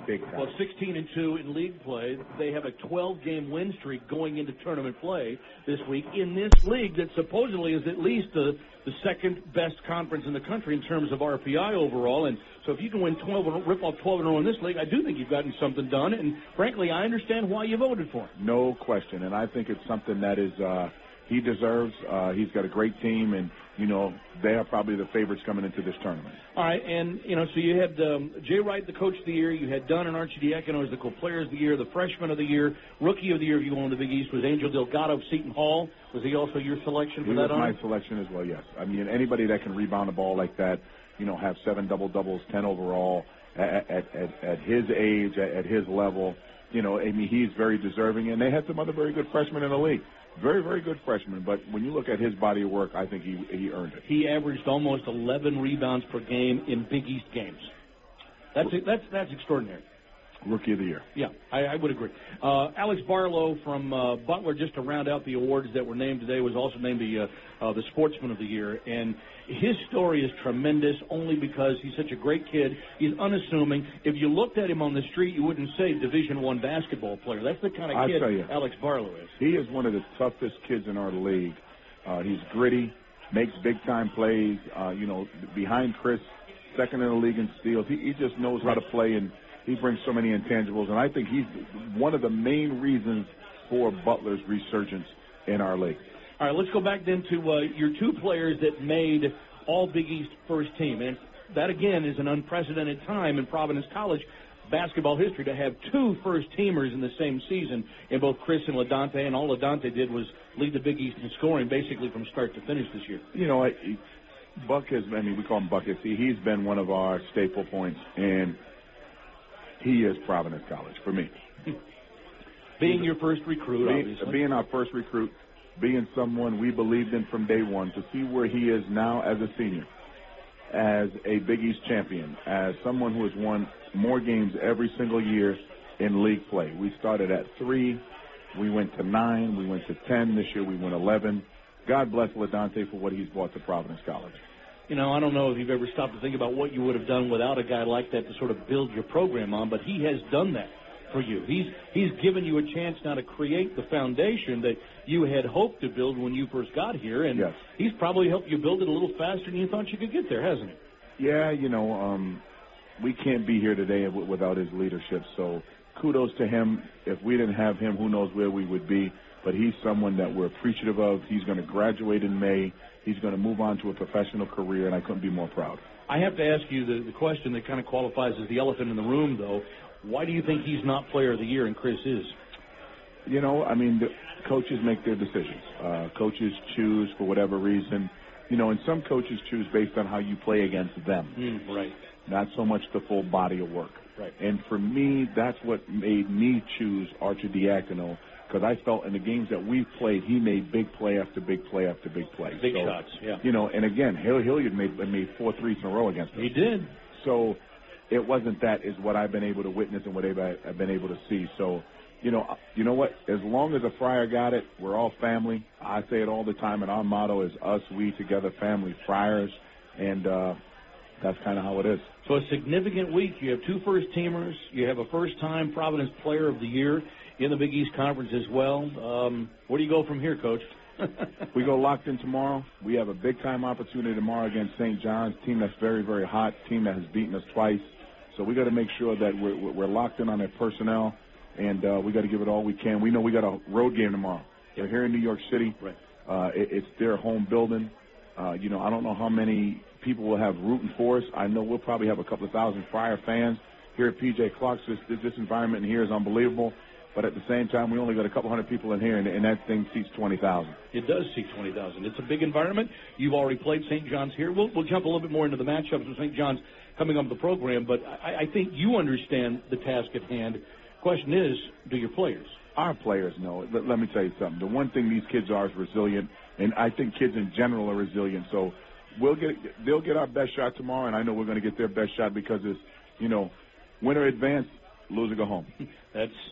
Big time. Well, 16-2 in league play. They have a 12-game win streak going into tournament play this week in this league that supposedly is at least the second-best conference in the country in terms of RPI overall. And so if you can win 12, rip off 12 in a row in this league, I do think you've gotten something done. And, frankly, I understand why you voted for him. No question. And I think it's something that is he deserves. He's got a great team, and, they are probably the favorites coming into this tournament. All right, and, so you had Jay Wright, the coach of the year. You had Dunn and Arcidiacono as the co-players of the year, the freshman of the year. Rookie of the year, if you go in the Big East, was Angel Delgado of Seton Hall. Was he also your selection for that honor? He was my selection as well, yes. I mean, anybody that can rebound the ball like that, have 7 double-doubles, 10 overall, at his age, at his level, he's very deserving. And they had some other very good freshmen in the league. Very, very good freshman, but when you look at his body of work, I think he earned it. He averaged almost 11 rebounds per game in Big East games. That's extraordinary. Rookie of the year. Yeah, I would agree. Alex Barlow from Butler, just to round out the awards that were named today, was also named the Sportsman of the Year. And his story is tremendous only because he's such a great kid. He's unassuming. If you looked at him on the street, you wouldn't say Division I basketball player. That's the kind of kid Alex Barlow is. He is one of the toughest kids in our league. He's gritty, makes big-time plays. Behind Chris, second in the league in steals. He just knows how to play, and he brings so many intangibles. And I think he's one of the main reasons for Butler's resurgence in our league. All right, let's go back then to your 2 players that made all Big East first team. And that, again, is an unprecedented time in Providence College basketball history to have 2 first-teamers in the same season in both Chris and LaDante. And all LaDante did was lead the Big East in scoring basically from start to finish this year. Buck we call him Bucket. He's been one of our staple points, and he is Providence College for me. Being your first recruit, obviously. Being our first recruit, being someone we believed in from day one, to see where he is now as a senior, as a Big East champion, as someone who has won more games every single year in league play. We started at 3, we went to 9, we went to 10. This year we went 11. God bless LaDante for what he's brought to Providence College. I don't know if you've ever stopped to think about what you would have done without a guy like that to sort of build your program on, but he has done that for you. He's given you a chance now to create the foundation that you had hoped to build when you first got here, and yes, he's probably helped you build it a little faster than you thought you could get there, hasn't he? Yeah, we can't be here today without his leadership, so kudos to him. If we didn't have him, who knows where we would be, but he's someone that we're appreciative of. He's going to graduate in May. He's going to move on to a professional career, and I couldn't be more proud. I have to ask you the question that kind of qualifies as the elephant in the room, though. Why do you think he's not Player of the Year and Chris is? The coaches make their decisions. Coaches choose for whatever reason. And some coaches choose based on how you play against them. Right. Not so much the full body of work. Right. And for me, that's what made me choose Arcidiacono, because I felt in the games that we played, he made big play after big play after big play. Big shots, yeah. And again, Hilliard made 4 threes in a row against us. He did. So it wasn't that, is what I've been able to witness and what I've been able to see. So, you know what? As long as a Friar got it, we're all family. I say it all the time, and our motto is us, we, together, family, Friars, and that's kind of how it is. So a significant week. You have 2 first-teamers. You have a first-time Providence Player of the Year in the Big East Conference as well. Where do you go from here, Coach? We go locked in tomorrow. We have a big-time opportunity tomorrow against St. John's, team that's very, very hot, team that has beaten us twice. So we got to make sure that we're locked in on their personnel, and we got to give it all we can. We know we got a road game tomorrow. They're here in New York City. Right. It's their home building. I don't know how many people will have rooting for us. I know we'll probably have a couple of thousand Friar fans here at P.J. Clark's. This environment in here is unbelievable. But at the same time, we only got a couple hundred people in here, and that thing seats 20,000. It does seat 20,000. It's a big environment. You've already played St. John's here. We'll jump a little bit more into the matchups with St. John's coming up the program, but I think you understand the task at hand. Question is, do your players? Our players know. Let me tell you something. The one thing these kids are is resilient, and I think kids in general are resilient. So they'll get our best shot tomorrow, and I know we're going to get their best shot because it's, winner advance, loser go home.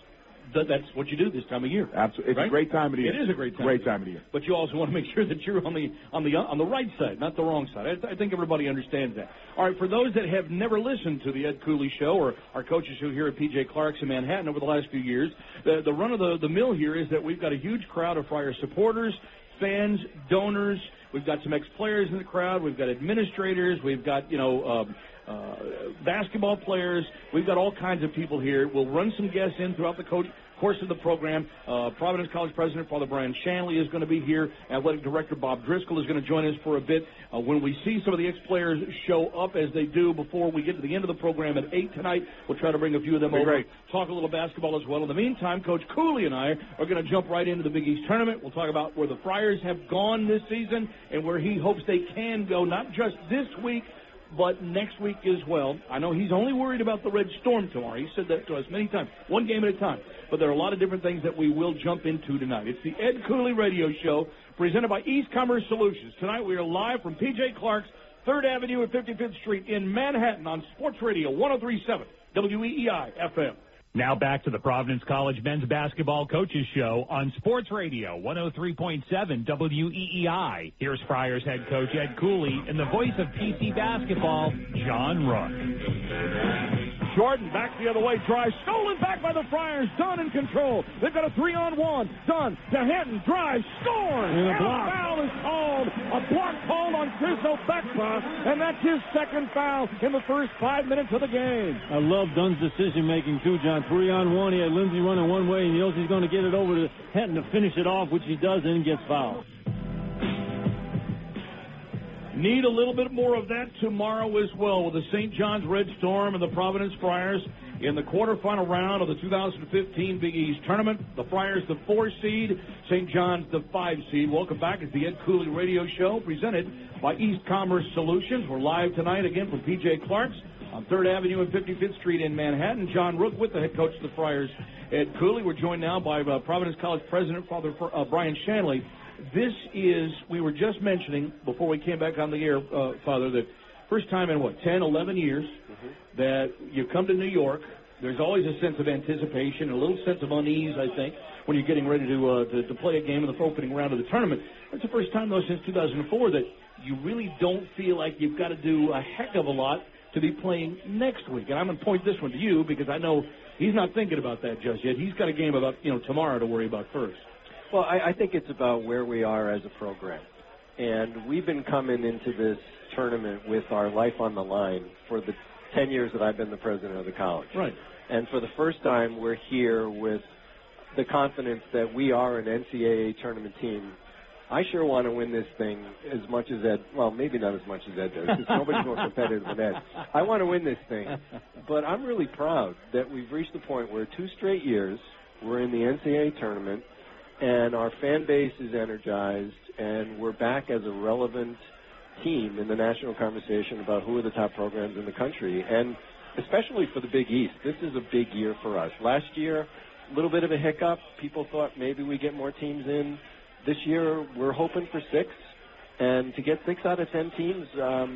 that's what you do this time of year. Absolutely, it's right? a great time of the year. It is a great time. Great time of the year. But you also want to make sure that you're on the right side, not the wrong side. I think everybody understands that. All right, for those that have never listened to the Ed Cooley Show or our coaches who are here at PJ Clark's in Manhattan over the last few years, the run of the mill here is that we've got a huge crowd of Friars supporters, fans, donors. We've got some ex-players in the crowd. We've got administrators. We've got, basketball players. We've got all kinds of people here. We'll run some guests in throughout the course of the program. Providence College President Father Brian Shanley is going to be here. Athletic Director Bob Driscoll is going to join us for a bit. When we see some of the ex-players show up as they do before we get to the end of the program at 8 tonight, we'll try to bring a few of them over. Great. Talk a little basketball as well. In the meantime, Coach Cooley and I are going to jump right into the Big East Tournament. We'll talk about where the Friars have gone this season and where he hopes they can go, not just this week, but next week as well. I know he's only worried about the Red Storm tomorrow. He said that to us many times, one game at a time. But there are a lot of different things that we will jump into tonight. It's the Ed Cooley Radio Show presented by East Commerce Solutions. Tonight we are live from PJ Clark's 3rd Avenue and 55th Street in Manhattan on Sports Radio 103.7 WEEI FM. Now back to the Providence College Men's Basketball Coaches Show on Sports Radio 103.7 WEEI. Here's Friars head coach Ed Cooley and the voice of PC basketball, John Rook. Jordan back the other way, drives, stolen back by the Friars. Dunn in control. They've got a 3-on-1. Dunn to Hinton, drives, scores. And a foul is called. A block called on Chris Obekpa, and that's his second foul in the first 5 minutes of the game. I love Dunn's decision-making, too, John. 3-on-1. He had Lindsey running one way, and he knows he's going to get it over to Hinton to finish it off, which he does, and gets fouled. Need a little bit more of that tomorrow as well with the St. John's Red Storm and the Providence Friars in the quarterfinal round of the 2015 Big East Tournament. The Friars the 4 seed, St. John's the 5 seed. Welcome back. It's the Ed Cooley Radio Show presented by East Commerce Solutions. We're live tonight again from PJ Clark's on 3rd Avenue and 55th Street in Manhattan. John Rook with the head coach of the Friars, Ed Cooley. We're joined now by Providence College President Father Brian Shanley. This is, we were just mentioning before we came back on the air, Father, that first time in, 10, 11 years that you come to New York. There's always a sense of anticipation, a little sense of unease, I think, when you're getting ready to play a game in the opening round of the tournament. It's the first time, though, since 2004 that you really don't feel like you've got to do a heck of a lot to be playing next week. And I'm going to point this one to you because I know he's not thinking about that just yet. He's got a game about, tomorrow to worry about first. Well, I think it's about where we are as a program. And we've been coming into this tournament with our life on the line for the 10 years that I've been the president of the college. Right. And for the first time, we're here with the confidence that we are an NCAA tournament team. I sure want to win this thing as much as Ed. Well, maybe not as much as Ed does, because nobody's more competitive than Ed. I want to win this thing. But I'm really proud that we've reached the point where 2 straight years we're in the NCAA tournament, and our fan base is energized, and we're back as a relevant team in the national conversation about who are the top programs in the country. And especially for the Big East, this is a big year for us. Last year, a little bit of a hiccup. People thought maybe we get more teams in. This year, we're hoping for 6. And to get 6 out of 10 teams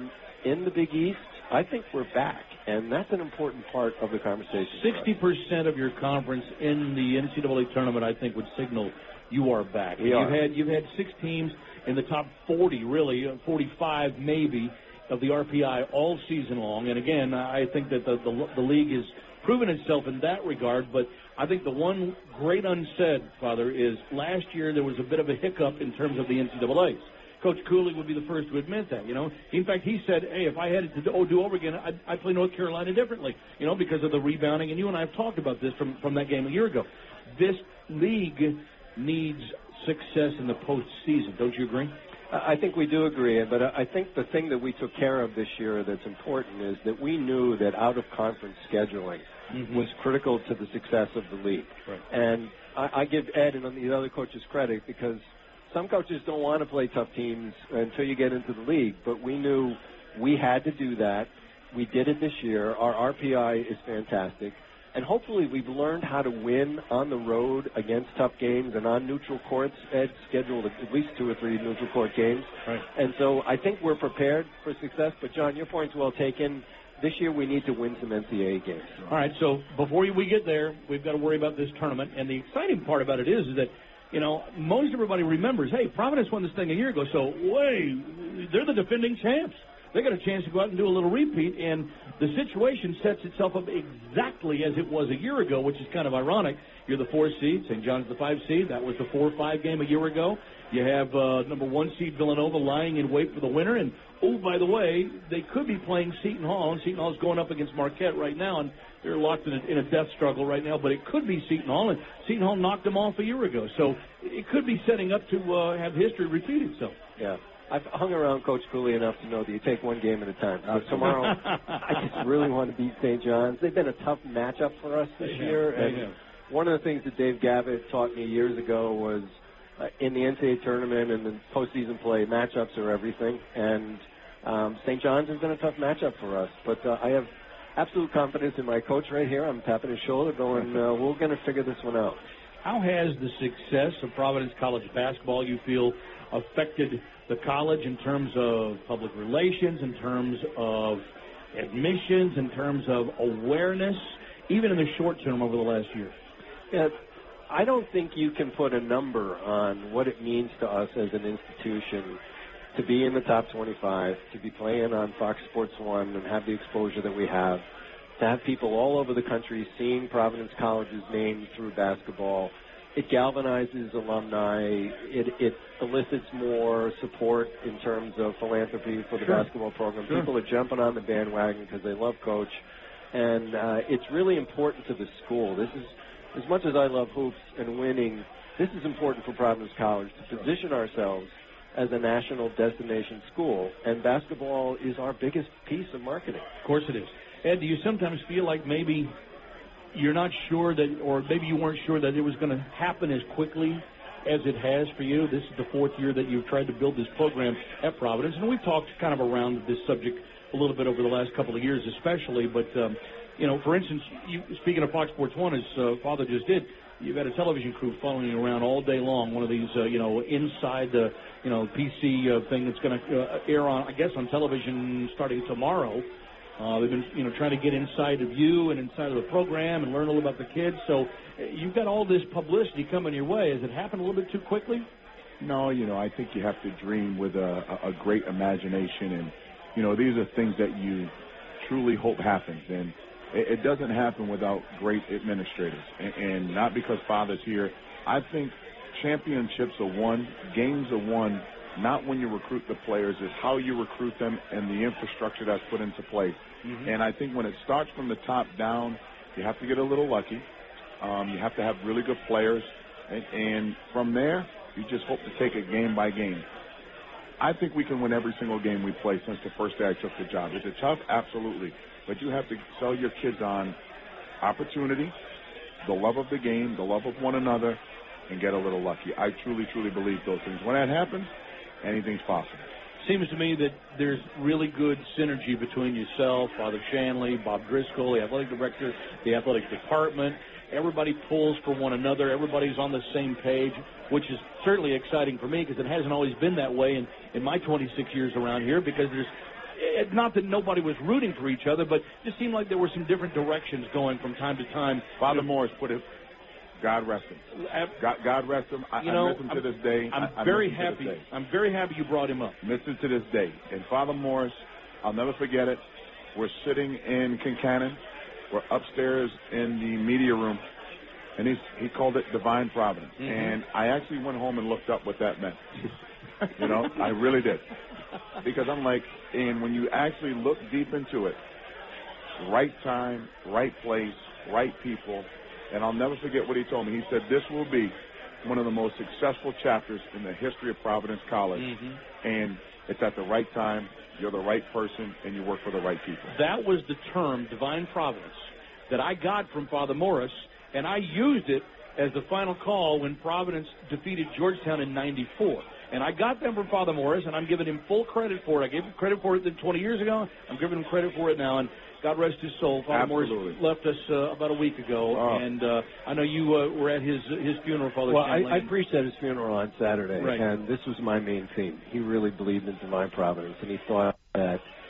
in the Big East, I think we're back. And that's an important part of the conversation. 60% of your conference in the NCAA tournament, I think, would signal you are back. You've had 6 teams in the top 40, really, 45 maybe, of the RPI all season long. And again, I think that the league has proven itself in that regard. But I think the one great unsaid, Father, is last year there was a bit of a hiccup in terms of the NCAAs. Coach Cooley would be the first to admit that, In fact, he said, hey, if I had it to do over again, I'd play North Carolina differently, because of the rebounding. And you and I have talked about this from that game a year ago. This league needs success in the postseason. Don't you agree? I think we do agree, but I think the thing that we took care of this year that's important is that we knew that out-of-conference scheduling was critical to the success of the league. Right. And I give Ed and the other coaches credit because some coaches don't want to play tough teams until you get into the league, but we knew we had to do that. We did it this year. Our RPI is fantastic. And hopefully we've learned how to win on the road against tough games and on neutral courts. Ed scheduled at least 2 or 3 neutral court games. Right. And so I think we're prepared for success. But, John, your point's well taken. this year we need to win some NCAA games. All right, so before we get there, we've got to worry about this tournament. And the exciting part about it is that, most everybody remembers, hey, Providence won this thing a year ago, so, they're the defending champs. They got a chance to go out and do a little repeat, and the situation sets itself up exactly as it was a year ago, which is kind of ironic. You're the 4 seed, St. John's the 5 seed. That was the 4-5 game a year ago. You have number 1 seed Villanova lying in wait for the winner, and by the way, they could be playing Seton Hall, and Seton Hall's going up against Marquette right now, and they're locked in a death struggle right now, but it could be Seton Hall, and Seton Hall knocked them off a year ago, so it could be setting up to have history repeat itself. Yeah. I've hung around Coach Cooley enough to know that you take one game at a time. Tomorrow, I just really want to beat St. John's. They've been a tough matchup for us this year, and one of the things that Dave Gavitt taught me years ago was in the NCAA tournament and the postseason play, matchups are everything, and St. John's has been a tough matchup for us, but I have absolute confidence in my coach right here. I'm tapping his shoulder going, we're going to figure this one out. How has the success of Providence College basketball, you feel, affected the college in terms of public relations, in terms of admissions, in terms of awareness, even in the short term over the last year? Yeah, I don't think you can put a number on what it means to us as an institution to be in the top 25, to be playing on Fox Sports 1 and have the exposure that we have, to have people all over the country seeing Providence College's name through basketball. It galvanizes alumni. It elicits more support in terms of philanthropy for the basketball program. People are jumping on the bandwagon because they love Coach. And it's really important to the school. This is, as much as I love hoops and winning, this is important for Providence College to position ourselves as a national destination school. And basketball is our biggest piece of marketing. Of course it is. Ed, do you sometimes feel like maybe you're not sure that, or maybe you weren't sure that it was going to happen as quickly as it has for you? This is the 4th year that you've tried to build this program at Providence, and we've talked kind of around this subject a little bit over the last couple of years especially, but, for instance, speaking of Fox Sports 1, as Father just did, you've got a television crew following you around all day long, one of these, inside the, PC thing that's going to air on, I guess, on television starting tomorrow. They've been, trying to get inside of you and inside of the program and learn a little about the kids. So you've got all this publicity coming your way. Has it happened a little bit too quickly? No, I think you have to dream with a great imagination. And, these are things that you truly hope happens. And it doesn't happen without great administrators. And not because Father's here. I think championships are won, games are won, not when you recruit the players, it's how you recruit them and the infrastructure that's put into place. Mm-hmm. And I think when it starts from the top down, you have to get a little lucky. You have to have really good players. And from there, you just hope to take it game by game. I think we can win every single game we play since the first day I took the job. Is it tough? Absolutely. But you have to sell your kids on opportunity, the love of the game, the love of one another, and get a little lucky. I truly, truly believe those things. When that happens, anything's possible. Seems to me that there's really good synergy between yourself, Father Shanley, Bob Driscoll, the athletic director, the athletic department. Everybody pulls for one another. Everybody's on the same page, which is certainly exciting for me because it hasn't always been that way in my 26 years around here, because there's not that nobody was rooting for each other, but it just seemed like there were some different directions going from time to time. Father Morris put it, God rest him. God rest him. I miss him to this day. I'm very happy. I'm very happy you brought him up. Miss him to this day. And Father Morris, I'll never forget it. We're sitting in Kincannon. We're upstairs in the media room, and he called it divine providence. Mm-hmm. And I actually went home and looked up what that meant. I really did. Because I'm like, and when you actually look deep into it, right time, right place, right people. And I'll never forget what he told me. He said, this will be one of the most successful chapters in the history of Providence College. Mm-hmm. And it's at the right time, you're the right person, and you work for the right people. That was the term, divine providence, that I got from Father Morris, and I used it as the final call when Providence defeated Georgetown in '94. And I got them from Father Morris, and I'm giving him full credit for it. I gave him credit for it 20 years ago. I'm giving him credit for it now. And God rest his soul. Father Morris left us about a week ago, and I know you were at his funeral, Father. Well, I preached at his funeral on Saturday, right. And this was my main theme. He really believed in divine providence, and he thought that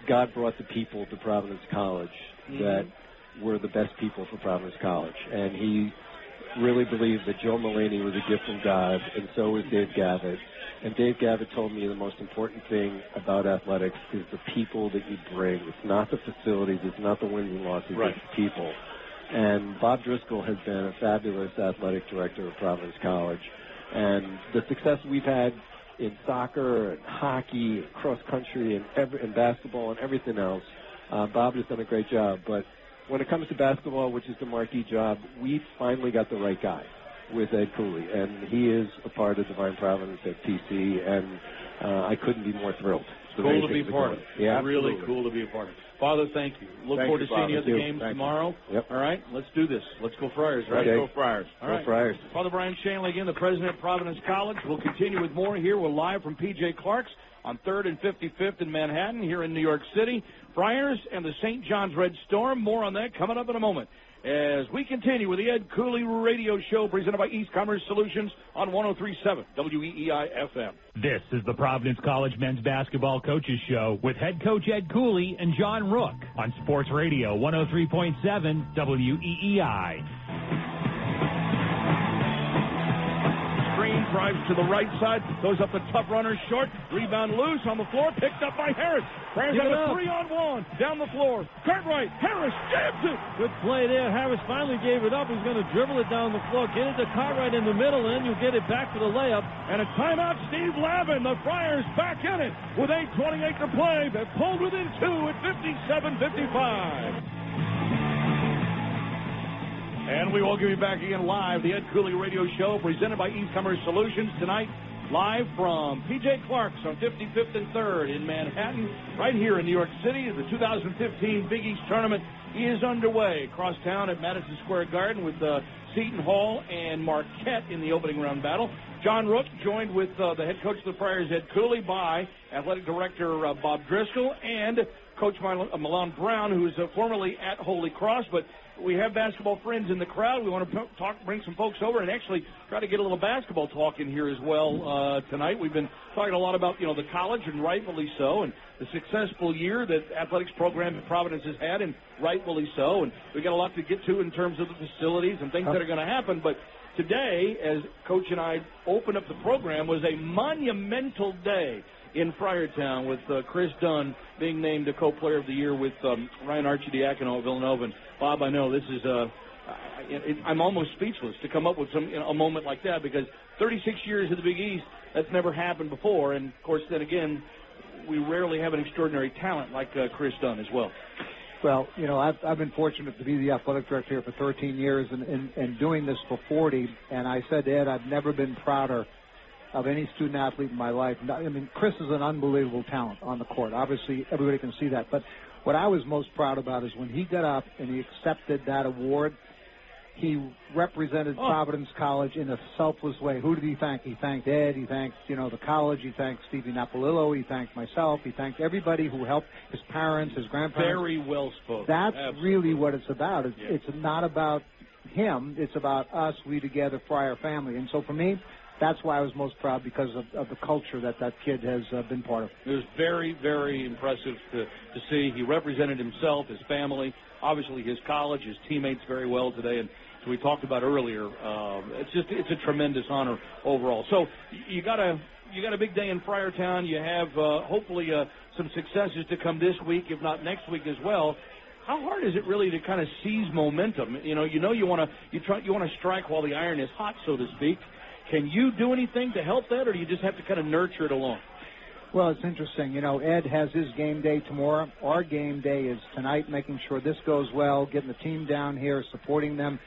God brought the people to Providence College that were the best people for Providence College. And he really believed that Joe Mullaney was a gift from God, and so was Dave Gavitt. And Dave Gavitt told me the most important thing about athletics is the people that you bring. It's not the facilities, it's not the wins and losses, right. It's the people. And Bob Driscoll has been a fabulous athletic director of Providence College. And the success we've had in soccer and hockey, and cross country, and basketball and everything else, Bob has done a great job. But when it comes to basketball, which is the marquee job, we finally got the right guy with Ed Cooley, and he is a part of Divine Providence at PC, and I couldn't be more thrilled. Cool to be a part of. Yeah, really absolutely. cool to be a part of. Father, thank you. Look forward to seeing you at the games tomorrow. Yep. All right, let's do this. Let's go Friars, right? Okay. Go Friars. All right. Go Friars. Father Brian Shanley again, the president of Providence College. We'll continue with more here. We're live from P.J. Clark's on 3rd and 55th in Manhattan here in New York City. Friars and the St. John's Red Storm. More on that coming up in a moment as we continue with the Ed Cooley Radio Show presented by East Commerce Solutions on 103.7 WEEI-FM. This is the Providence College Men's Basketball Coaches Show with head coach Ed Cooley and John Rook on Sports Radio 103.7 WEEI. Drives to the right side, goes up the tough runner short, rebound loose on the floor, picked up by Harris. Friars have a 3-on-1 down the floor. Cartwright, Harris jams it. Good play there. Harris finally gave it up. He's going to dribble it down the floor, get it to Cartwright in the middle, and then you get it back to the layup. And a timeout, Steve Lavin. The Friars back in it with 8:28 to play. They're pulled within 2 at 57-55. And we will give you back again live, the Ed Cooley Radio Show, presented by East Commerce Solutions tonight, live from P.J. Clark's on 55th and 3rd in Manhattan, right here in New York City. The 2015 Big East Tournament is underway across town at Madison Square Garden with Seton Hall and Marquette in the opening round battle. John Rook joined with the head coach of the Friars, Ed Cooley, by athletic director Bob Driscoll and Coach Milan Brown, who is formerly at Holy Cross, but we have basketball friends in the crowd. We want to bring some folks over and actually try to get a little basketball talk in here as well tonight. We've been talking a lot about, the college, and rightfully so, and the successful year that athletics program in Providence has had, and rightfully so. And we got a lot to get to in terms of the facilities and things that are going to happen. But today, as Coach and I opened up the program, was a monumental day in Friartown with Chris Dunn being named a co-player of the year with Ryan Arcidiacono of Villanova. And Bob, I know this is I'm almost speechless to come up with a moment like that, because 36 years of the Big East, that's never happened before. And, of course, then again, we rarely have an extraordinary talent like Chris Dunn as well. Well, I've been fortunate to be the athletic director here for 13 years and doing this for 40. And I said to Ed, I've never been prouder of any student athlete in my life. I mean, Chris is an unbelievable talent on the court. Obviously, everybody can see that. But what I was most proud about is when he got up and he accepted that award, he represented Providence College in a selfless way. Who did he thank? He thanked Ed. He thanked, the college. He thanked Stevie Napolillo. He thanked myself. He thanked everybody who helped, his parents, his grandparents. Very well spoken. That's Absolutely. really what it's about. It's not about him. It's about us, we together, Friar family. And so for me, that's why I was most proud, because of the culture that kid has been part of. It was very, very impressive to see. He represented himself, his family, obviously his college, his teammates very well today. And as we talked about earlier, it's a tremendous honor overall. So you got a big day in Friartown. You have hopefully some successes to come this week, if not next week as well. How hard is it really to kind of seize momentum? You want to strike while the iron is hot, so to speak. Can you do anything to help that, or do you just have to kind of nurture it along? Well, it's interesting. Ed has his game day tomorrow. Our game day is tonight, making sure this goes well, getting the team down here, supporting them.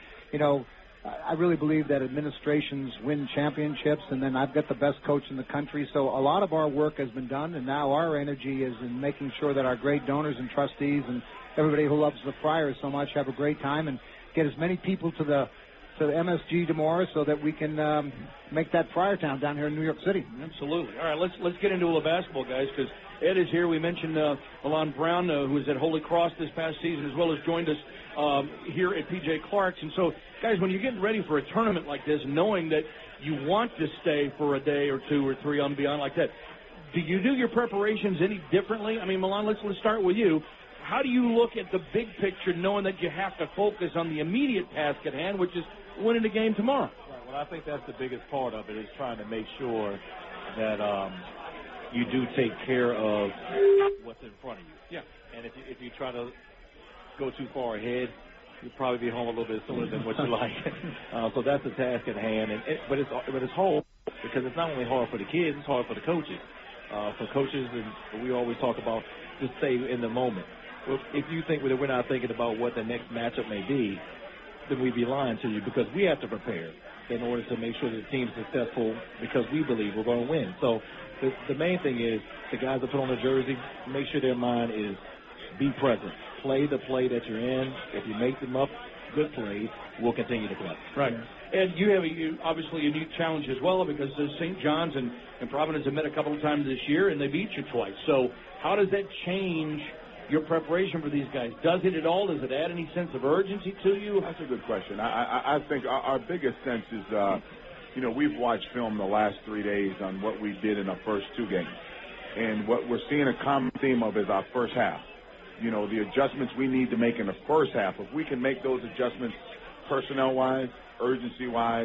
I really believe that administrations win championships, and then I've got the best coach in the country. So a lot of our work has been done, and now our energy is in making sure that our great donors and trustees and everybody who loves the Friars so much have a great time and get as many people to the MSG tomorrow so that we can make that Friartown down here in New York City. Absolutely. All right, let's get into a little basketball, guys, because Ed is here. We mentioned Milan Brown, who was at Holy Cross this past season, as well as joined us here at P.J. Clark's. And so, guys, when you're getting ready for a tournament like this, knowing that you want to stay for a day or two or three on beyond like that, Do you do your preparations any differently? I mean, Milan, let's start with you. How do you look at the big picture, knowing that you have to focus on the immediate task at hand, which is winning the game tomorrow? Right, well, I think that's the biggest part of it, is trying to make sure that you do take care of what's in front of you. Yeah. And if you try to go too far ahead, you'll probably be home a little bit sooner than what you like. So that's the task at hand. But it's hard, because it's not only hard for the kids, it's hard for the coaches. For coaches, and we always talk about just stay in the moment. Well, if you think that we're not thinking about what the next matchup may be, then we'd be lying to you, because we have to prepare in order to make sure that the team's successful, because we believe we're going to win. So the main thing is the guys that put on the jersey, make sure their mind is be present. Play the play that you're in. If you make them up good plays, we'll continue to play. Right. And you have obviously a unique challenge as well, because St. John's and Providence have met a couple of times this year, and they beat you twice. So how does that change your preparation for these guys? Does it at all? Does it add any sense of urgency to you? That's a good question. I think our biggest sense is, we've watched film the last 3 days on what we did in our first two games. And what we're seeing a common theme of is our first half. The adjustments we need to make in the first half. If we can make those adjustments personnel-wise, urgency-wise,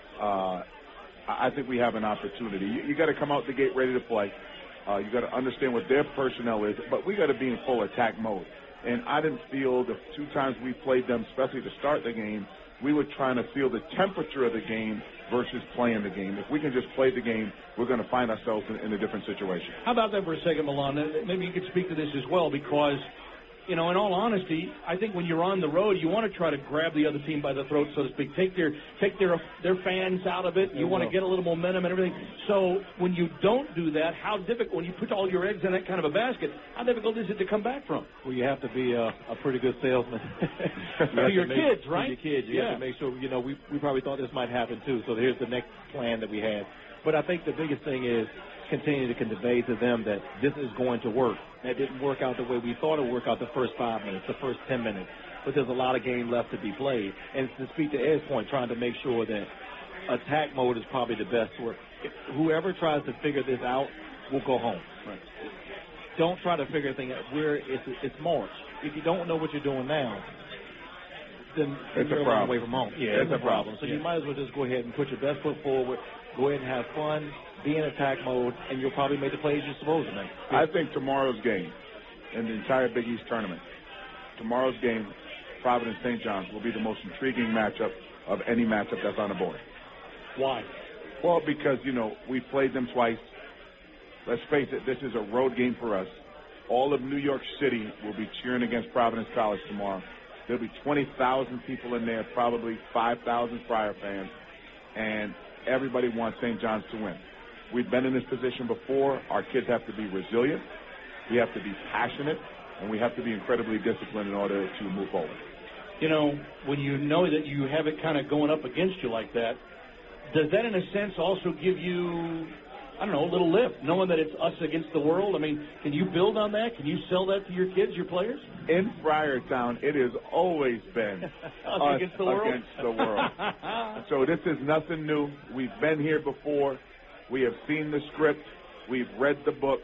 I think we have an opportunity. You got to come out the gate ready to play. You got to understand what their personnel is, but we got to be in full attack mode. And I didn't feel the two times we played them, especially to start the game, we were trying to feel the temperature of the game versus playing the game. If we can just play the game, we're going to find ourselves in a different situation. How about that for a second, Milan? Maybe you could speak to this as well, because in all honesty, I think when you're on the road, you want to try to grab the other team by the throat, so to speak, take their fans out of it. You want to get a little momentum and everything. So when you don't do that, how difficult, when you put all your eggs in that kind of a basket, how difficult is it to come back from? Well, you have to be a pretty good salesman. For your kids, right? For your kids. You have to make sure, we probably thought this might happen too, so here's the next plan that we had. But I think the biggest thing is continue to convey to them that this is going to work. That didn't work out the way we thought it would work out the first 5 minutes, the first 10 minutes. But there's a lot of game left to be played. And to speak to Ed's point, trying to make sure that attack mode is probably the best work. Whoever tries to figure this out will go home. Right. Don't try to figure anything out. It's March. If you don't know what you're doing now, then you're a long way from home. Yeah, it's a problem. So you might as well just go ahead and put your best foot forward, go ahead and have fun, be in attack mode, and you'll probably make the plays you're supposed to make. I think tomorrow's game and the entire Big East tournament, tomorrow's game, Providence St. John's, will be the most intriguing matchup of any matchup that's on the board. Why? Well, because, we played them twice. Let's face it, this is a road game for us. All of New York City will be cheering against Providence College tomorrow. There'll be 20,000 people in there, probably 5,000 Friar fans, and everybody wants St. John's to win. We've been in this position before. Our kids have to be resilient. We have to be passionate, and we have to be incredibly disciplined in order to move forward. When you know that you have it kind of going up against you like that, does that in a sense also give you, a little lift, knowing that it's us against the world? I mean, can you build on that? Can you sell that to your kids, your players? In Friartown, it has always been us against the world. So this is nothing new. We've been here before. We have seen the script. We've read the book.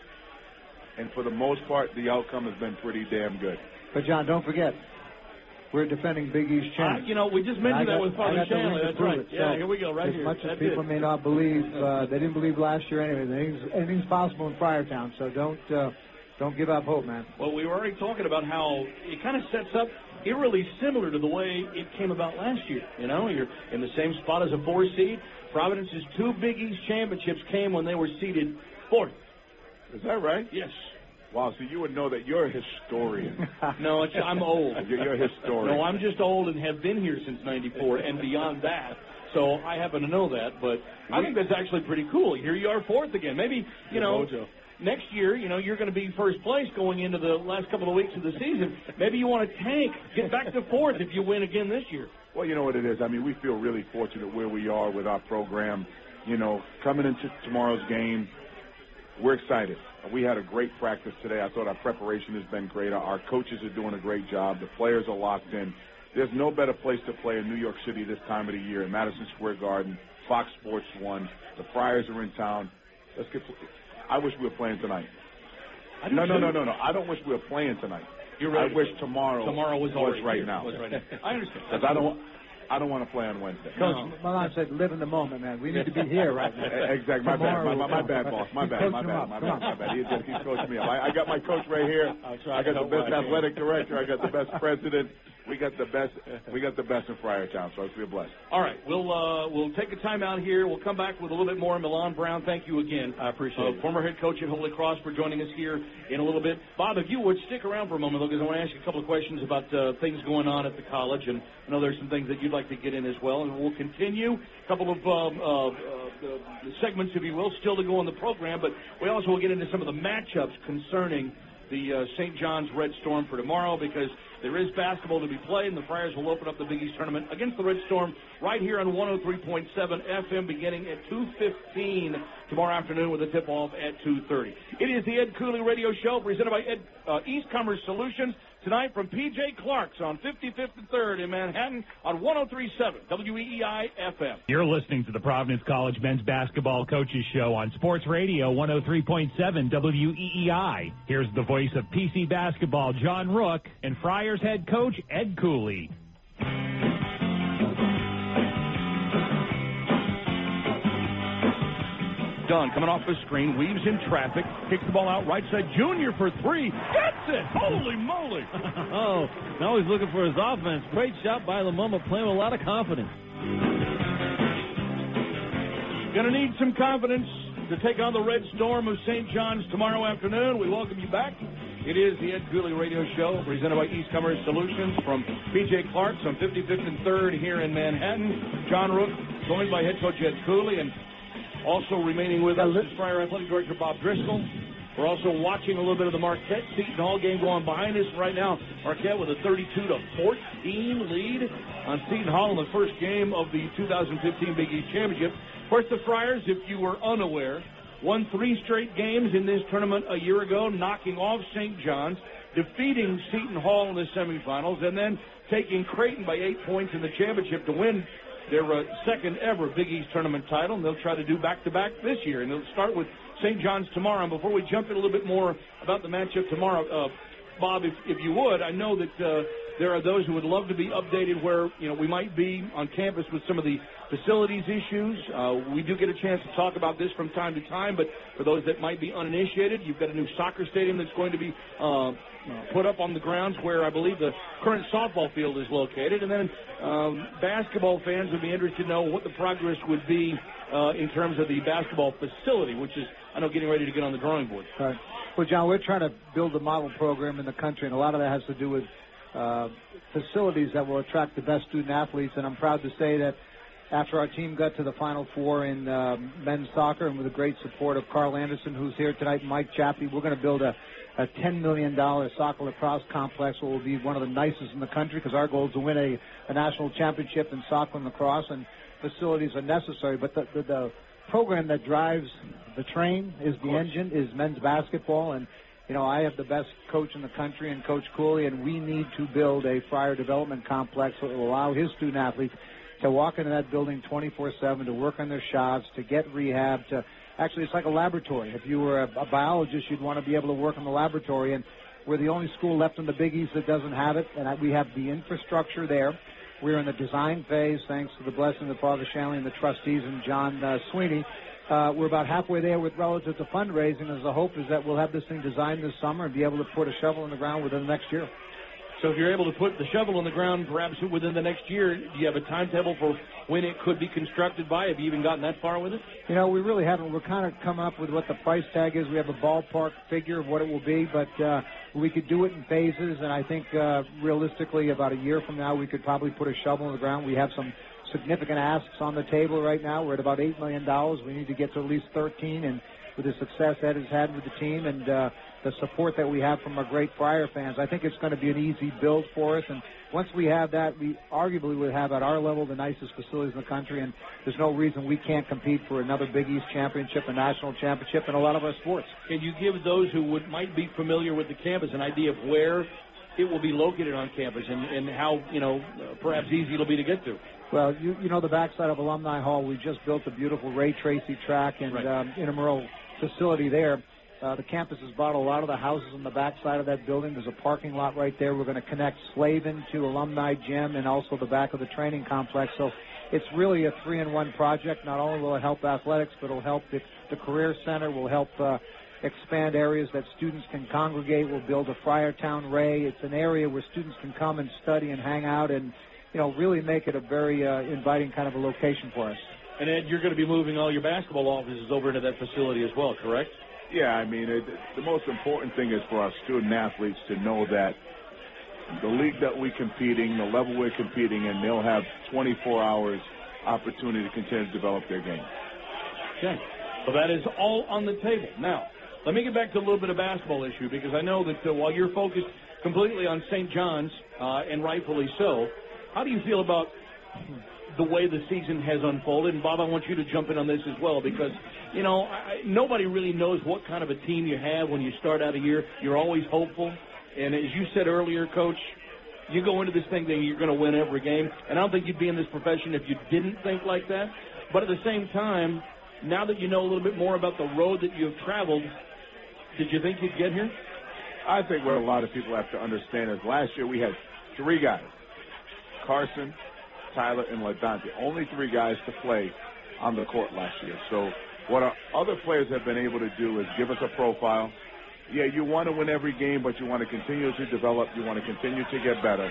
And for the most part, the outcome has been pretty damn good. But, John, don't forget, we're defending Big East champs. We just mentioned that with Father Chandler. That's right. Yeah, here we go, right here. As much as people may not believe, they didn't believe last year anyway. Anything's possible in Friartown, so don't give up hope, man. Well, we were already talking about how it kind of sets up eerily similar to the way it came about last year. You're in the same spot as a 4 seed. Providence's 2 Big East championships came when they were seeded 4th. Is that right? Yes. Wow, so you would know that you're a historian. No, I'm old. You're a historian. No, I'm just old and have been here since '94 and beyond that. So I happen to know that, but I think that's actually pretty cool. Here you are 4th again. Maybe, next year, you're going to be first place going into the last couple of weeks of the season. Maybe you want to tank, get back to 4th if you win again this year. Well, you know what it is. I mean, we feel really fortunate where we are with our program. Coming into tomorrow's game, we're excited. We had a great practice today. I thought our preparation has been great. Our coaches are doing a great job. The players are locked in. There's no better place to play in New York City this time of the year, in Madison Square Garden, Fox Sports 1. The Friars are in town. I wish we were playing tonight. No. I don't wish we were playing tonight. You're right. I wish tomorrow was right now. I understand. Because I don't want to play on Wednesday. Coach Milan said, "Live in the moment, man. We need to be here right now." Exactly. My bad, boss. My bad. He's coached me up. I got my coach right here. I got the best athletic director. I got the best president. We got the best in Friartown. So I feel blessed. All right, we'll take a time out here. We'll come back with a little bit more. Milan Brown, thank you again. I appreciate it. Former head coach at Holy Cross for joining us here in a little bit. Bob, if you would stick around for a moment, though, because I want to ask you a couple of questions about things going on at the college, and I know there's some things that you'd like to get in as well, and we'll continue. A couple of segments, if you will, still to go on the program, but we also will get into some of the matchups concerning the St. John's Red Storm for tomorrow, because there is basketball to be played, and the Friars will open up the Big East tournament against the Red Storm right here on 103.7 FM beginning at 2:15 tomorrow afternoon with a tip-off at 2:30. It is the Ed Cooley Radio Show presented by East Commerce Solutions. Tonight from P.J. Clark's on 55th and 3rd in Manhattan on 103.7 WEEI FM. You're listening to the Providence College Men's Basketball Coaches Show on Sports Radio 103.7 WEEI. Here's the voice of PC Basketball, John Rook, and Friars head coach Ed Cooley. Dunn coming off the screen, weaves in traffic, kicks the ball out right side. Junior for three. Gets it! Holy moly! Oh, now he's looking for his offense. Great shot by Lumumba, playing with a lot of confidence. Going to need some confidence to take on the Red Storm of St. John's tomorrow afternoon. We welcome you back. It is the Ed Cooley Radio Show presented by East Commerce Solutions from P.J. Clark's on 55th and 3rd here in Manhattan. John Rook, joined by head coach Ed Cooley, and also remaining with us is Friar Athletic Director Bob Driscoll. We're also watching a little bit of the Marquette-Seton Hall game going behind us right now. Marquette with a 32-14 lead on Seton Hall in the first game of the 2015 Big East Championship. Of course, the Friars, if you were unaware, won 3 straight games in this tournament a year ago, knocking off St. John's, defeating Seton Hall in the semifinals, and then taking Creighton by 8 points in the championship to win their second ever Big East tournament title, and they'll try to do back-to-back this year. And they'll start with St. John's tomorrow. And before we jump in a little bit more about the matchup tomorrow, Bob, if you would, I know that there are those who would love to be updated where, we might be on campus with some of the facilities issues. We do get a chance to talk about this from time to time, but for those that might be uninitiated, you've got a new soccer stadium that's going to be put up on the grounds where I believe the current softball field is located. And then basketball fans would be interested to know what the progress would be in terms of the basketball facility, which is, I know, getting ready to get on the drawing board. Right. Well, John, we're trying to build a model program in the country, and a lot of that has to do with facilities that will attract the best student athletes. And I'm proud to say that after our team got to the Final Four in men's soccer, and with the great support of Carl Anderson, who's here tonight, and Mike Chappie, we're going to build a $10 million soccer lacrosse complex, which will be one of the nicest in the country, because our goal is to win a national championship in soccer and lacrosse, and facilities are necessary. But the program that drives the train is the engine, is men's basketball. And, I have the best coach in the country in Coach Cooley, and we need to build a Friar development complex that will allow his student athletes to walk into that building 24/7, to work on their shots, to get rehab, to actually, it's like a laboratory. If you were a biologist, you'd want to be able to work in the laboratory, and we're the only school left in the Big East that doesn't have it, and we have the infrastructure there. We're in the design phase, thanks to the blessing of Father Shanley and the trustees and John Sweeney. We're about halfway there with relative to fundraising, as the hope is that we'll have this thing designed this summer and be able to put a shovel in the ground within the next year. So if you're able to put the shovel in the ground perhaps within the next year, do you have a timetable for when it could be constructed by? Have you even gotten that far with it? We really haven't. We're kind of coming up with what the price tag is. We have a ballpark figure of what it will be, but we could do it in phases, and I think realistically about a year from now we could probably put a shovel in the ground. We have some significant asks on the table right now. We're at about $8 million. We need to get to at least 13, and with the success Ed has had with the team and the support that we have from our great Friar fans, I think it's going to be an easy build for us. And once we have that, we arguably would have at our level the nicest facilities in the country, and there's no reason we can't compete for another Big East championship, a national championship, and a lot of our sports. Can you give those who might be familiar with the campus an idea of where it will be located on campus and how, perhaps easy it'll be to get to? Well, you know the backside of Alumni Hall, we just built a beautiful Ray Tracy track and intramural facility there. The campus has bought a lot of the houses on the back side of that building. There's a parking lot right there. We're going to connect Slavin to Alumni Gym and also the back of the training complex. So it's really a 3-in-1 project. Not only will it help athletics, but it'll help the Career Center, will help expand areas that students can congregate. We'll build a Friartown Ray. It's an area where students can come and study and hang out and, really make it a very inviting kind of a location for us. And, Ed, you're going to be moving all your basketball offices over into that facility as well, correct? Yeah, I mean, the most important thing is for our student athletes to know that the league that we're competing, the level we're competing in, they'll have 24 hours opportunity to continue to develop their game. Okay. Well, that is all on the table. Now, let me get back to a little bit of basketball issue, because I know that while you're focused completely on St. John's, and rightfully so, how do you feel about the way the season has unfolded? And, Bob, I want you to jump in on this as well, because, nobody really knows what kind of a team you have when you start out a year. You're always hopeful. And as you said earlier, Coach, you go into this thing thinking you're going to win every game. And I don't think you'd be in this profession if you didn't think like that. But at the same time, now that you know a little bit more about the road that you've traveled, did you think you'd get here? I think what a lot of people have to understand is last year we had 3 guys, Carson, Tyler, and LaDante. Only 3 guys to play on the court last year. So what our other players have been able to do is give us a profile. Yeah, you want to win every game, but you want to continue to develop. You want to continue to get better.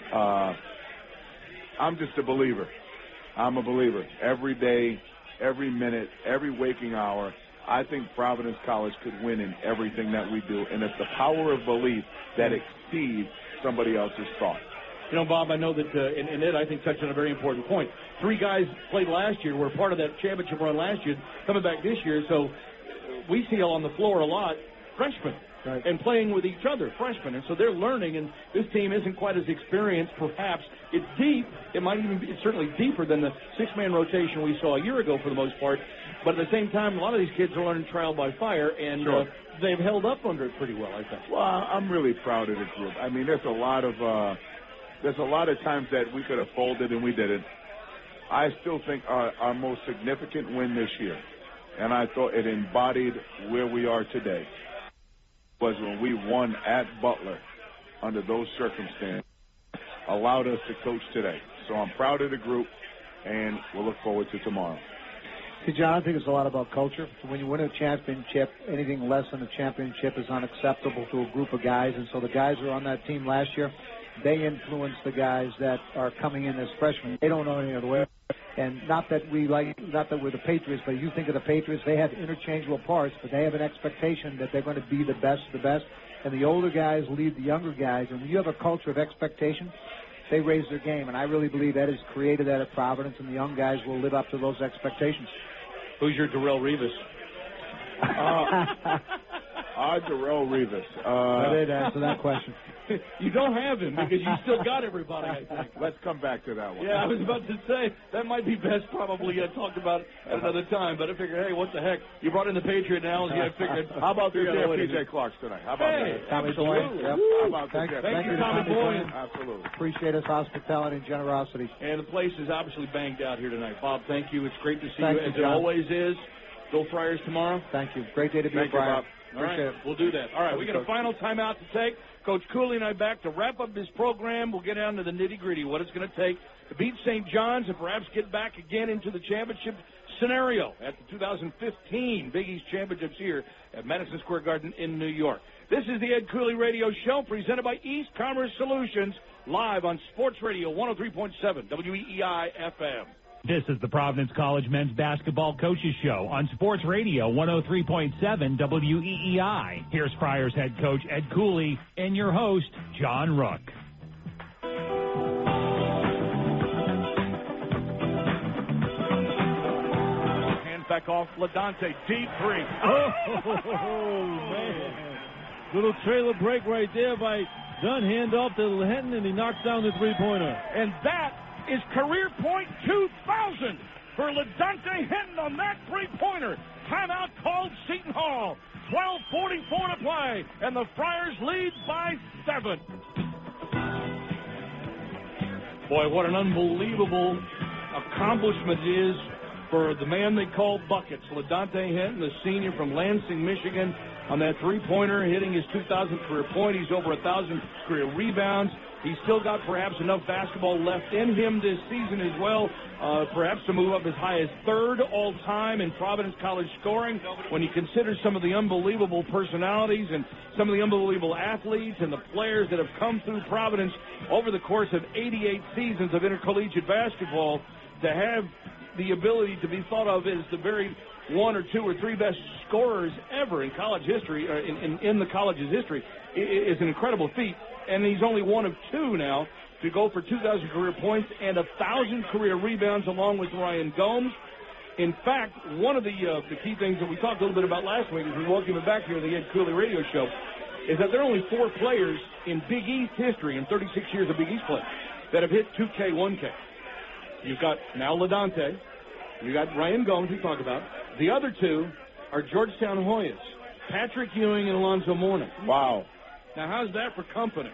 I'm just a believer. I'm a believer. Every day, every minute, every waking hour, I think Providence College could win in everything that we do. And it's the power of belief that exceeds somebody else's thought. Bob, I know that, and Ed, I think, touched on a very important point. 3 guys played last year, were part of that championship run last year, coming back this year. So we see on the floor a lot freshmen, right, and playing with each other, freshmen. And so they're learning, and this team isn't quite as experienced, perhaps. It's deep. It might even be, it's certainly deeper than the 6-man rotation we saw a year ago for the most part. But at the same time, a lot of these kids are learning trial by fire, and sure, they've held up under it pretty well, I think. Well, I'm really proud of the group. I mean, there's a lot of times that we could have folded and we didn't. I still think our most significant win this year, and I thought it embodied where we are today, was when we won at Butler under those circumstances, allowed us to coach today. So I'm proud of the group, and we'll look forward to tomorrow. See, John, I think it's a lot about culture. When you win a championship, anything less than a championship is unacceptable to a group of guys. And so the guys who were on that team last year, they influence the guys that are coming in as freshmen. They don't know any other way. And not that we're the Patriots, but you think of the Patriots, they have interchangeable parts, but they have an expectation that they're going to be the best. And the older guys lead the younger guys. And when you have a culture of expectation, they raise their game. And I really believe Ed has created that at Providence, and the young guys will live up to those expectations. Who's your Darrelle Revis? Our Darrelle Revis. I didn't answer that question. You don't have him because you still got everybody, I think. Let's come back to that one. Yeah, I was about to say, that might be best probably talked about at another time, but I figured, hey, what the heck? You brought in the Patriot analogy, I figured, how about this P.J. Clark's tonight? How about that? Tommy Boyne. Yep. How about Thank you, Tommy Boyne. Absolutely. Appreciate his hospitality and generosity. And the place is obviously banged out here tonight. Bob, thank you. It's great to see Thank you, as you, it John. always is. Go Friars tomorrow. Thank you. Great day to be Thank a Friar. you, Bob. All right, Appreciate it. we'll do that. All right, we got a final timeout to take. Coach Cooley and I back to wrap up this program. We'll get down to the nitty-gritty, what it's going to take to beat St. John's and perhaps get back again into the championship scenario at the 2015 Big East Championships here at Madison Square Garden in New York. This is the Ed Cooley Radio Show presented by East Commerce Solutions, live on Sports Radio 103.7 WEEI FM. This is the Providence College Men's Basketball Coaches Show on Sports Radio 103.7 WEEI. Here's Friars head coach Ed Cooley and your host, John Rook. Hands back off LaDante, deep three. Oh, man. Little trailer break right there by Dunn. Hand off to Henton, and he knocks down the three-pointer. And that is career point 2,000 for LaDante Hinton on that three-pointer. Timeout called Seton Hall. 12:44 to play, and the Friars lead by 7. Boy, what an unbelievable accomplishment it is for the man they call Buckets, LaDante Hinton, the senior from Lansing, Michigan, on that three-pointer, hitting his 2,000th career point. He's over 1,000 career rebounds. He's still got perhaps enough basketball left in him this season as well, perhaps to move up as high as third all-time in Providence College scoring. When you consider some of the unbelievable personalities and some of the unbelievable athletes and the players that have come through Providence over the course of 88 seasons of intercollegiate basketball, to have the ability to be thought of as the very one or two or three best scorers ever in college history, or in the college's history, is an incredible feat. And he's only one of two now to go for 2,000 career points and 1,000 career rebounds along with Ryan Gomes. In fact, one of the key things that we talked a little bit about last week as we welcome him back here to the Ed Cooley radio show is that there are only 4 players in Big East history, in 36 years of Big East play, that have hit 2K, 1K. You've got now LaDante. You've got Ryan Gomes we talked about. The other two are Georgetown Hoyas, Patrick Ewing and Alonzo Mourning. Wow. Now, how's that for company?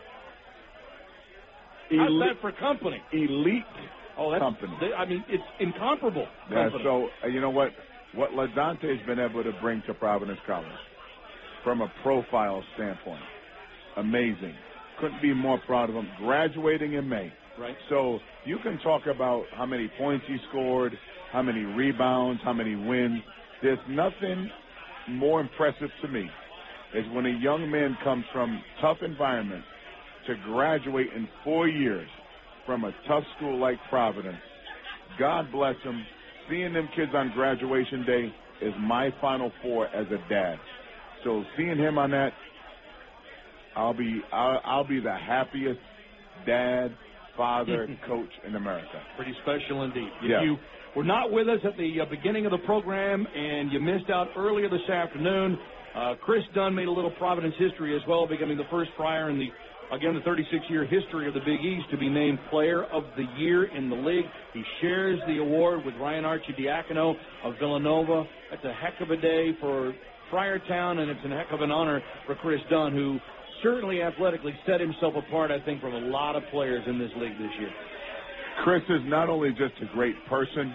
How's that for company? Elite company. I mean, it's incomparable company. So, you know what LaDante's been able to bring to Providence College from a profile standpoint, amazing. Couldn't be more proud of him. Graduating in May. Right. So you can talk about how many points he scored, how many rebounds, how many wins. There's nothing more impressive to me is when a young man comes from tough environments to graduate in 4 years from a tough school like Providence. God bless him. Seeing them kids on graduation day is my Final Four as a dad. So seeing him on that, I'll be the happiest dad, father, coach in America. Pretty special indeed. Yeah. If you were not with us at the beginning of the program and you missed out earlier this afternoon, Chris Dunn made a little Providence history as well, becoming the first Friar in the 36-year history of the Big East to be named Player of the Year in the league. He shares the award with Ryan Arcidiacono of Villanova. That's a heck of a day for Friartown, and it's a heck of an honor for Chris Dunn, who certainly athletically set himself apart, I think, from a lot of players in this league this year. Chris is not only just a great person,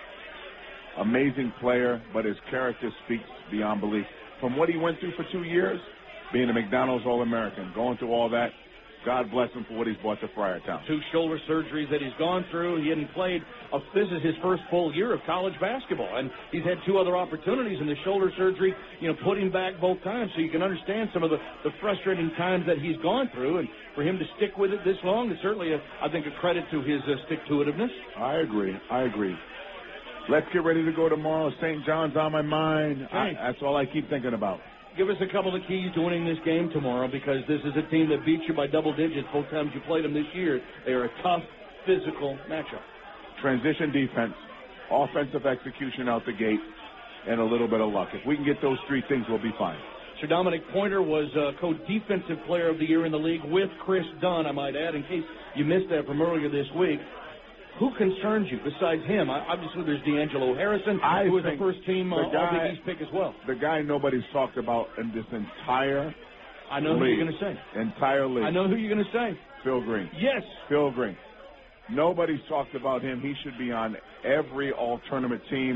amazing player, but his character speaks beyond belief. From what he went through for 2 years, being a McDonald's All-American, going through all that, God bless him for what he's brought to Friartown. 2 shoulder surgeries that he's gone through. He hadn't played. This is his first full year of college basketball, and he's had 2 other opportunities, and the shoulder surgery, put him back both times. So you can understand some of the frustrating times that he's gone through, and for him to stick with it this long is certainly, I think, a credit to his stick-to-itiveness. I agree. Let's get ready to go tomorrow. St. John's on my mind. Hey. That's all I keep thinking about. Give us a couple of keys to winning this game tomorrow, because this is a team that beat you by double digits both times you played them this year. They are a tough, physical matchup. Transition defense, offensive execution out the gate, and a little bit of luck. If we can get those 3 things, we'll be fine. Sir Dominic Pointer was co-defensive player of the year in the league with Chris Dunn, I might add, in case you missed that from earlier this week. Who concerns you besides him? Obviously, there's D'Angelo Harrison, who was the first-team All-Big East pick as well. The guy nobody's talked about in this entire I know league. Who you're going to say. Entire league. I know who you're going to say. Phil Green. Yes. Phil Green. Nobody's talked about him. He should be on every all-tournament team,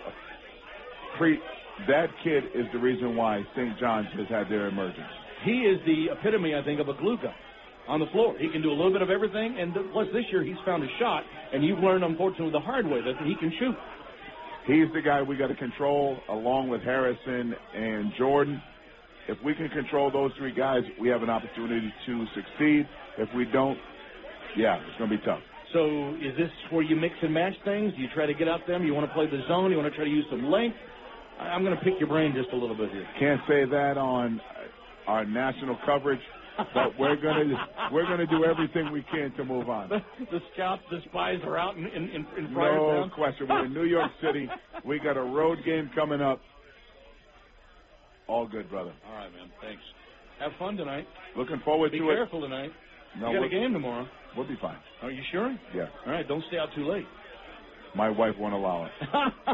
that kid is the reason why St. John's has had their emergence. He is the epitome, I think, of a glue guy on the floor. He can do a little bit of everything, and plus this year he's found a shot, and you've learned, unfortunately, the hard way that he can shoot. He's the guy we got to control, along with Harrison and Jordan. If we can control those 3 guys, we have an opportunity to succeed. If we don't, it's going to be tough. So is this where you mix and match things? Do you try to get out them? You want to play the zone? You want to try to use some length? I'm going to pick your brain just a little bit here. Can't say that on our national coverage. But we're gonna do everything we can to move on. The scouts, the spies are out in Friartown. No question. We're in New York City. We got a road game coming up. All good, brother. All right, man. Thanks. Have fun tonight. Looking forward to it. Be careful tonight. No, you got a game tomorrow. We'll be fine. Are you sure? Yeah. All right. Don't stay out too late. My wife won't allow it.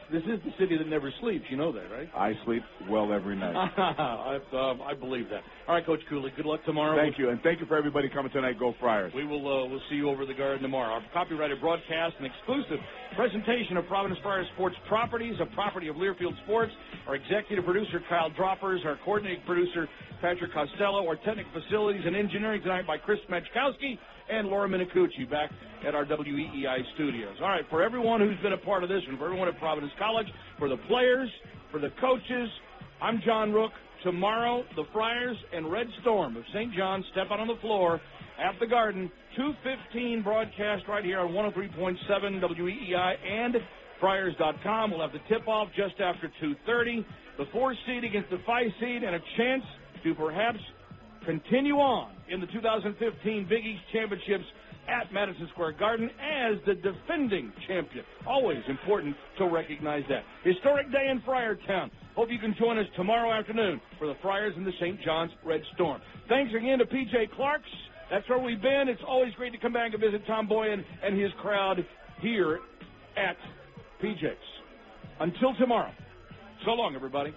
This is the city that never sleeps. You know that, right? I sleep well every night. I believe that. All right, Coach Cooley, good luck tomorrow. Thank you, and thank you for everybody coming tonight. Go Friars. We will we'll see you over the Garden tomorrow. Our copyrighted broadcast and exclusive presentation of Providence Friars Sports Properties, a property of Learfield Sports. Our executive producer, Kyle Droppers. Our coordinating producer, Patrick Costello. Our technical facilities and engineering tonight by Chris Mechkowski and Laura Minicucci back at our WEEI studios. All right, for everyone who's been a part of this and for everyone at Providence College, for the players, for the coaches, I'm John Rook. Tomorrow, the Friars and Red Storm of St. John's step out on the floor at the Garden. 2:15 broadcast right here on 103.7 WEEI and Friars.com. We'll have the tip-off just after 2:30. The 4 seed against the 5 seed and a chance to perhaps continue on in the 2015 Big East Championships at Madison Square Garden as the defending champion. Always important to recognize that. Historic day in Friartown. Hope you can join us tomorrow afternoon for the Friars and the St. John's Red Storm. Thanks again to P.J. Clark's. That's where we've been. It's always great to come back and visit Tom Boyan and his crowd here at PJ's. Until tomorrow, so long, everybody.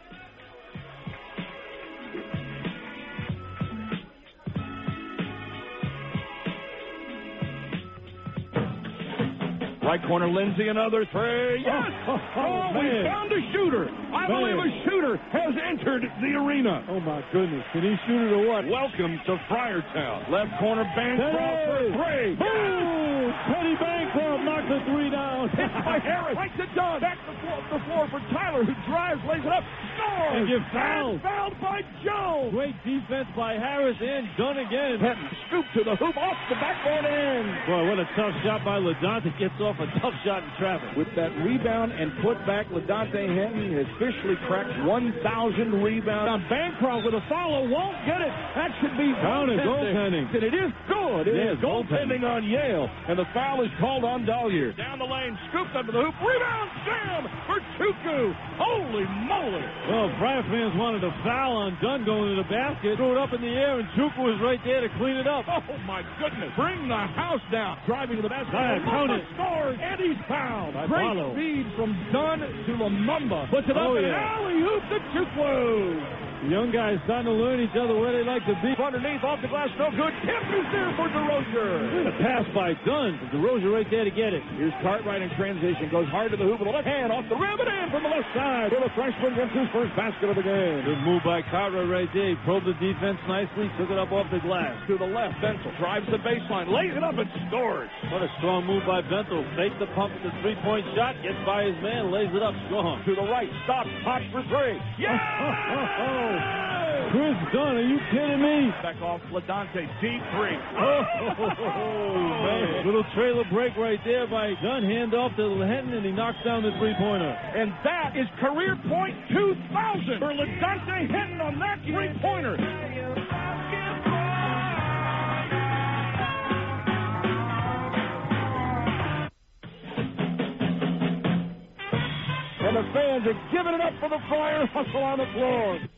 Right corner, Lindsay, another three. Yes! Oh, we found a shooter. I believe a shooter has entered the arena. Oh, my goodness. Can he shoot it or what? Welcome to Friartown. Left corner, Bancroft for three. Boom! Teddy Bancroft knocks the three down. Hit by Harris. Right to Dunn. Back to the floor for Tyler, who drives, lays it up, scores. And get fouled. Fouled by Jones. Great defense by Harris and Dunn again. Henton scoop to the hoop, off the backboard in. Boy, what a tough shot by LaDonte. Gets off a tough shot in traffic. With that rebound and putback, LaDonte Henton has officially cracked 1,000 rebounds. Now Bancroft with a follow won't get it. That should be goaltending. And it is good. It is goaltending on Yale. And the foul is called on Dollier. Down the lane, scooped under the hoop. Rebound, jam for Chuku. Holy moly. Well, Friar fans wanted a foul on Dunn going to the basket. Threw it up in the air, and Chuku was right there to clean it up. Oh, my goodness. Bring the house down. Driving to the basket. Count it. Scores, and he's fouled. Great Follow. speed from Dunn to Lumumba. Puts it up in an alley-oop to Chuku. The young guys starting to learn each other where they like to be. Underneath, off the glass, no good. Kemp is there for DeRozier. A pass by Dunn. DeRozier right there to get it. Here's Cartwright in transition. Goes hard to the hoop with the left hand. Off the rim and in from the left side. For the freshman gets his first basket of the game. Good move by Cartwright right there. He probed the defense nicely. Took it up off the glass. To the left, Bentel drives the baseline. Lays it up and scores. What a strong move by Bentel. Faked the pump, the three-point shot. Gets by his man. Lays it up strong. To the right. Stops. Pops for three. Yeah! Chris Dunn, are you kidding me? Back off LaDonte, deep three. Man. Little trailer break right there by Dunn. Hand off to Henton, and he knocks down the three-pointer. And that is career point 2,000 for LaDonte Henton on that three-pointer. And the fans are giving it up for the Friars. Hustle on the floor.